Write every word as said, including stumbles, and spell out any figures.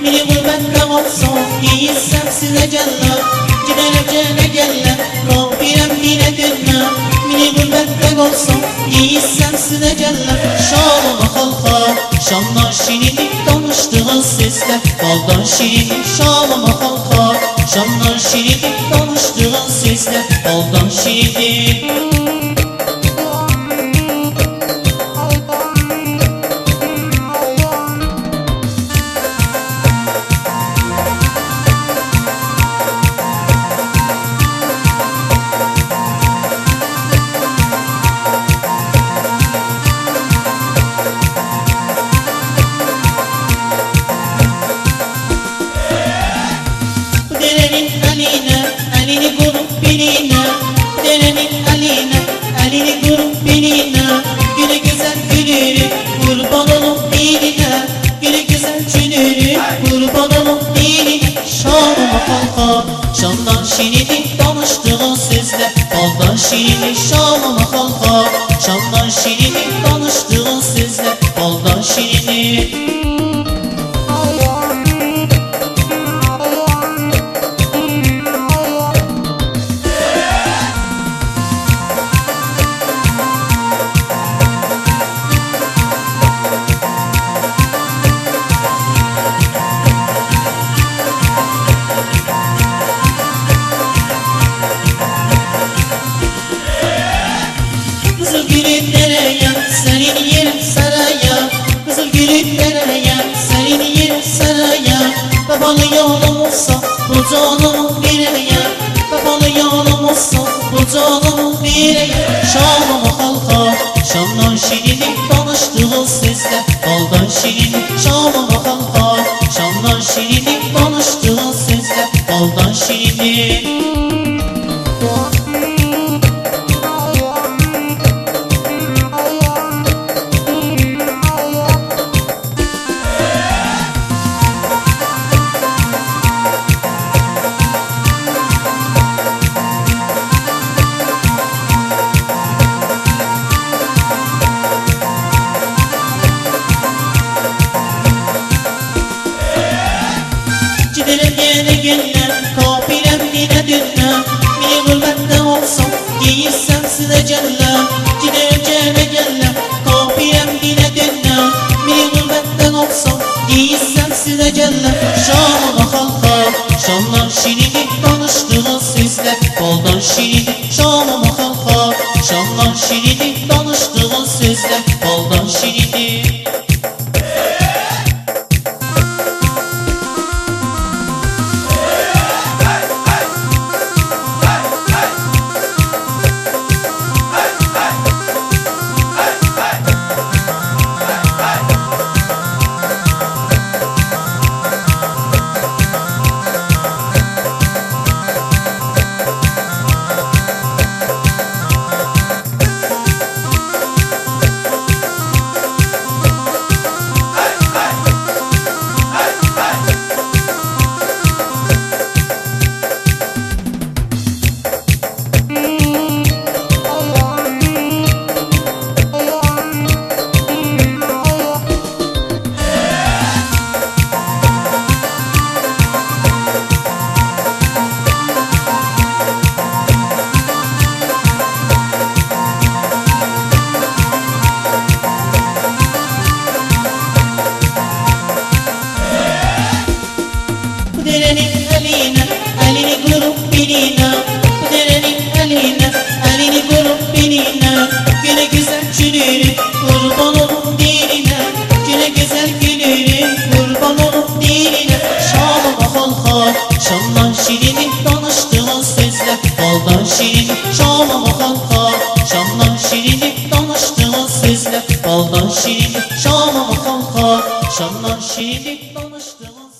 Mini gurbette olsam giysem size cennet. Giderim cene Rabbim yine dinle. Mini gurbette olsam giysem size cennet. Şam'a halka Şam'dan şirinlik danıştığınız sesler. Baldan şirinlik Şam'a halka Şam'dan şirinlik danıştığınız sesler. Baldan şirinlik. Derenin aline, elini kurup beline. Derenin aline, elini kurup beline. Güne güzel günürü, kurban olup diline. Güne güzel günürü, kurban olup diline. Şam'a halka, Şam'dan şirinlik danıştığın sesle. Baldan şirinlik Şam'a halka, Şam'dan şirinlik danıştığın sesle. Baldan şirinlik. Kızıl gülü dereye, senin yerin saraya. Kızıl gülü dereye, senin yerin saraya. Babalı yolum olsa bu canımın bireye. Babalı yolum olsa bu canımın bireye. Şam'a halka, Şam'dan şirinlik danıştığın sesle. Baldan şirinlik Şam'a halka, Şam'dan şirinlik danıştığın sesle. Baldan şirinlik. Giderim gene gene, kapilem yine dünle. Mini gurbette olsam, giysem size cennet. Giderim gene gene, kapilem yine dünle. Mini gurbette olsam, giysem size cennet. Şam'a halka, Şam'dan şirinlik danıştığın sesle. Baldan şirinlik Şam'a halka, Şam'dan şirinlik danıştığın sesle. Baldan şirinlik. Derenin eline, elini kurup beline. Derenin eline, elini kurup beline. Güne güzel günürü, kurban olup diline. Güne güzel günürü, kurban olup diline. Şam'a halka, Şam'dan şirinlik danıştığın sesle. Baldan şirinlik Şam'a halka, Şam'dan şirinlik danıştığın sesle. Baldan şirinlik Şam'a halka, Şam'dan şirinlik danıştığın